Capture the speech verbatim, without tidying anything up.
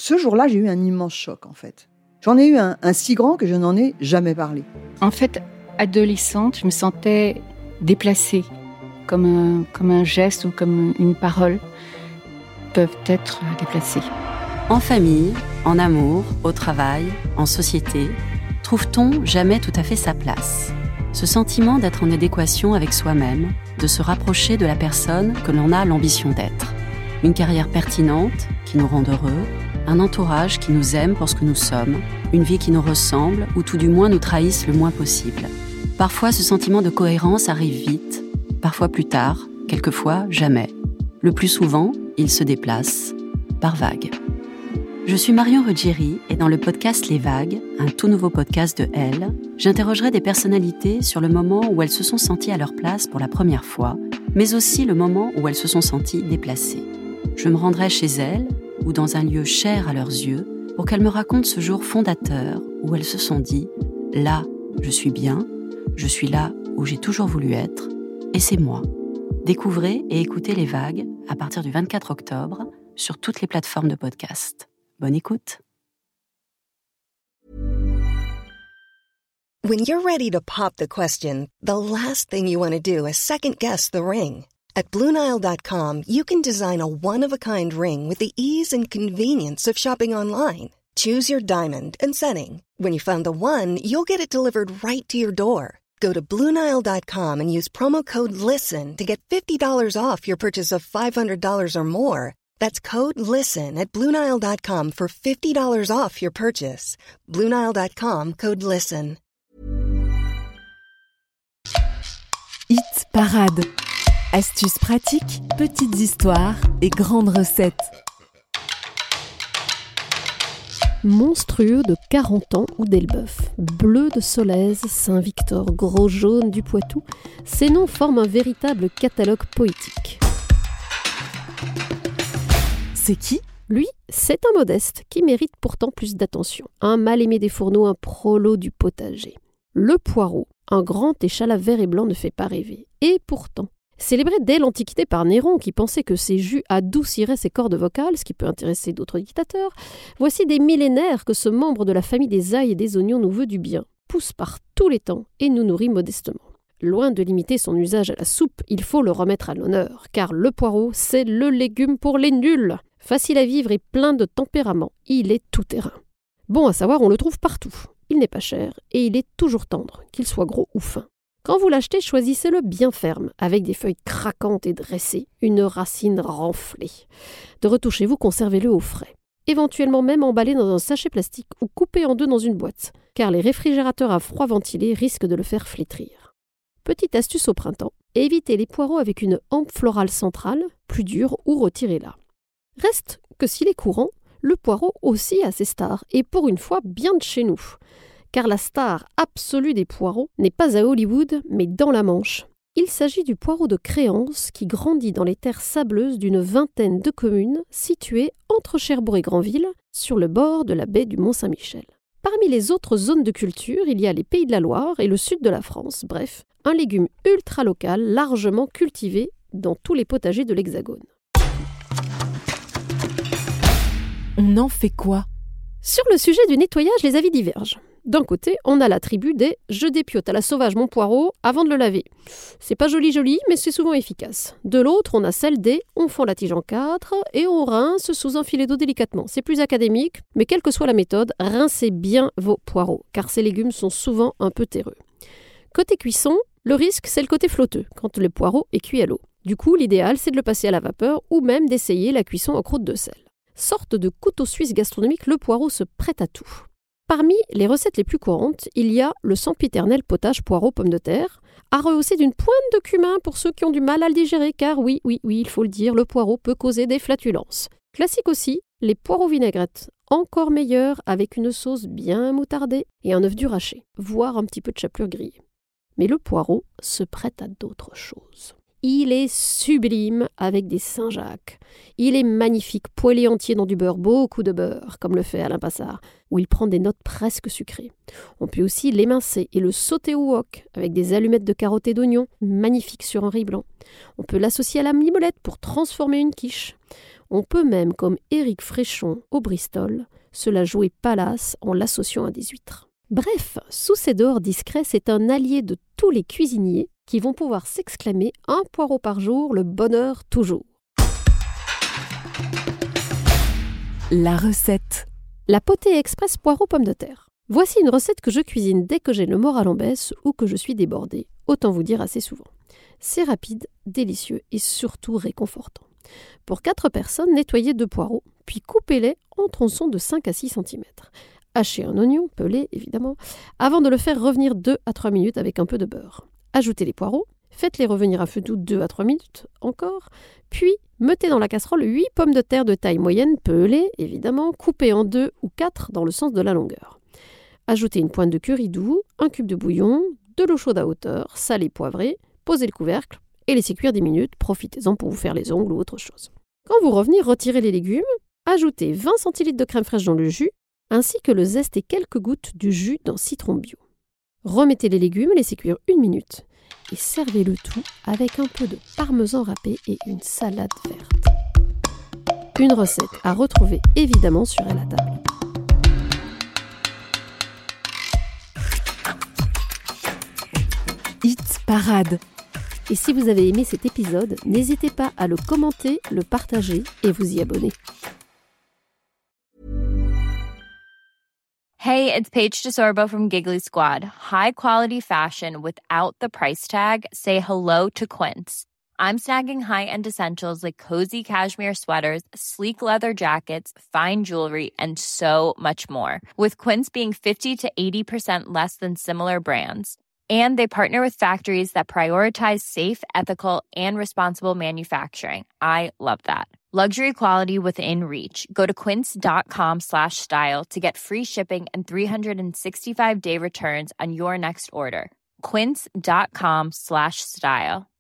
Ce jour-là, j'ai eu un immense choc, en fait. J'en ai eu un, un si grand que je n'en ai jamais parlé. En fait, adolescente, je me sentais déplacée, comme un, comme un geste ou comme une parole peuvent être déplacées. En famille, en amour, au travail, en société, trouve-t-on jamais tout à fait sa place ? Ce sentiment d'être en adéquation avec soi-même, de se rapprocher de la personne que l'on a l'ambition d'être. Une carrière pertinente qui nous rend heureux, un entourage qui nous aime pour ce que nous sommes, une vie qui nous ressemble ou tout du moins nous trahisse le moins possible. Parfois, ce sentiment de cohérence arrive vite, parfois plus tard, quelquefois jamais. Le plus souvent, il se déplace par vagues. Je suis Marion Ruggieri et dans le podcast Les Vagues, un tout nouveau podcast de Elle, j'interrogerai des personnalités sur le moment où elles se sont senties à leur place pour la première fois, mais aussi le moment où elles se sont senties déplacées. Je me rendrai chez elles ou dans un lieu cher à leurs yeux pour qu'elles me racontent ce jour fondateur où elles se sont dit « Là, je suis bien, je suis là où j'ai toujours voulu être, et c'est moi ». Découvrez et écoutez Les Vagues à partir du vingt-quatre octobre sur toutes les plateformes de podcast. Bonne écoute. When you're ready to pop the question, the last thing you want to do is second-guess the ring. At Blue Nile dot com, you can design a one-of-a-kind ring with the ease and convenience of shopping online. Choose your diamond and setting. When you find the one, you'll get it delivered right to your door. Go to Blue Nile dot com and use promo code LISTEN to get fifty dollars off your purchase of five hundred dollars or more. That's code LISTEN at Blue Nile dot com for fifty dollars off your purchase. Blue Nile dot com, code LISTEN. Hit Parade. Astuces pratiques, petites histoires et grandes recettes. Monstrueux de quarante ans ou d'Elbeuf, Bleu de Solèze, Saint-Victor, Gros Jaune du Poitou, ces noms forment un véritable catalogue poétique. C'est qui ? Lui, c'est un modeste qui mérite pourtant plus d'attention. Un mal-aimé des fourneaux, un prolo du potager. Le poireau, un grand échalas vert et blanc ne fait pas rêver. Et pourtant, célébré dès l'Antiquité par Néron qui pensait que ses jus adouciraient ses cordes vocales, ce qui peut intéresser d'autres dictateurs, voici des millénaires que ce membre de la famille des ails et des oignons nous veut du bien, pousse par tous les temps et nous nourrit modestement. Loin de limiter son usage à la soupe, il faut le remettre à l'honneur, car le poireau, c'est le légume pour les nuls. Facile à vivre et plein de tempérament, il est tout-terrain. Bon à savoir, on le trouve partout. Il n'est pas cher et il est toujours tendre, qu'il soit gros ou fin. Quand vous l'achetez, choisissez-le bien ferme, avec des feuilles craquantes et dressées, une racine renflée. De retour chez vous, conservez-le au frais. Éventuellement même emballé dans un sachet plastique ou coupé en deux dans une boîte, car les réfrigérateurs à froid ventilé risquent de le faire flétrir. Petite astuce au printemps, évitez les poireaux avec une hampe florale centrale, plus dure, ou retirez-la. Reste que s'il est courant, le poireau aussi a ses stars, et pour une fois bien de chez nous. Car la star absolue des poireaux n'est pas à Hollywood, mais dans la Manche. Il s'agit du poireau de Créance qui grandit dans les terres sableuses d'une vingtaine de communes situées entre Cherbourg et Granville, sur le bord de la baie du Mont-Saint-Michel. Parmi les autres zones de culture, il y a les Pays de la Loire et le sud de la France, bref, un légume ultra local largement cultivé dans tous les potagers de l'Hexagone. On en fait quoi ? Sur le sujet du nettoyage, les avis divergent. D'un côté, on a la tribu des « je dépiote à la sauvage mon poireau avant de le laver ». C'est pas joli joli, mais c'est souvent efficace. De l'autre, on a celle des « on fend la tige en quatre et on rince sous un filet d'eau délicatement ». C'est plus académique, mais quelle que soit la méthode, rincez bien vos poireaux, car ces légumes sont souvent un peu terreux. Côté cuisson, le risque, c'est le côté flotteux, quand le poireau est cuit à l'eau. Du coup, l'idéal, c'est de le passer à la vapeur ou même d'essayer la cuisson en croûte de sel. Sorte de couteau suisse gastronomique, le poireau se prête à tout. Parmi les recettes les plus courantes, il y a le sempiternel potage poireau pomme de terre, à rehausser d'une pointe de cumin pour ceux qui ont du mal à le digérer, car oui, oui, oui, il faut le dire, le poireau peut causer des flatulences. Classique aussi, les poireaux vinaigrettes, encore meilleurs avec une sauce bien moutardée et un œuf dur haché, voire un petit peu de chapelure grillée. Mais le poireau se prête à d'autres choses. Il est sublime avec des Saint-Jacques. Il est magnifique, poêlé entier dans du beurre, beaucoup de beurre, comme le fait Alain Passard, où il prend des notes presque sucrées. On peut aussi l'émincer et le sauter au wok, avec des allumettes de carottes et d'oignons, magnifique sur un riz blanc. On peut l'associer à la mimolette pour transformer une quiche. On peut même, comme Éric Fréchon au Bristol, se la jouer palace en l'associant à des huîtres. Bref, sous ces dehors discrets, c'est un allié de tous les cuisiniers qui vont pouvoir s'exclamer « un poireau par jour, le bonheur toujours ». La recette. La potée express poireau pomme de terre. Voici une recette que je cuisine dès que j'ai le moral en baisse ou que je suis débordée, autant vous dire assez souvent. C'est rapide, délicieux et surtout réconfortant. Pour quatre personnes, nettoyez deux poireaux, puis coupez-les en tronçons de cinq à six centimètres. Hachez un oignon, pelé évidemment, avant de le faire revenir deux à trois minutes avec un peu de beurre. Ajoutez les poireaux, faites-les revenir à feu doux deux à trois minutes encore, puis mettez dans la casserole huit pommes de terre de taille moyenne, pelées évidemment, coupées en deux ou quatre dans le sens de la longueur. Ajoutez une pointe de curry doux, un cube de bouillon, de l'eau chaude à hauteur, salée poivrée, posez le couvercle et laissez cuire dix minutes, profitez-en pour vous faire les ongles ou autre chose. Quand vous revenez, retirez les légumes, ajoutez vingt centilitres de crème fraîche dans le jus, ainsi que le zeste et quelques gouttes du jus d'un citron bio. Remettez les légumes, laissez cuire une minute et servez le tout avec un peu de parmesan râpé et une salade verte. Une recette à retrouver évidemment sur Elle à table. Hit Parade. Et si vous avez aimé cet épisode, n'hésitez pas à le commenter, le partager et vous y abonner. Hey, it's Paige DeSorbo from Giggly Squad. High quality fashion without the price tag. Say hello to Quince. I'm snagging high-end essentials like cozy cashmere sweaters, sleek leather jackets, fine jewelry, and so much more. With Quince being fifty to eighty percent less than similar brands. And they partner with factories that prioritize safe, ethical, and responsible manufacturing. I love that. Luxury quality within reach. Go to quince.com slash style to get free shipping and three sixty-five day returns on your next order. Quince.com slash style.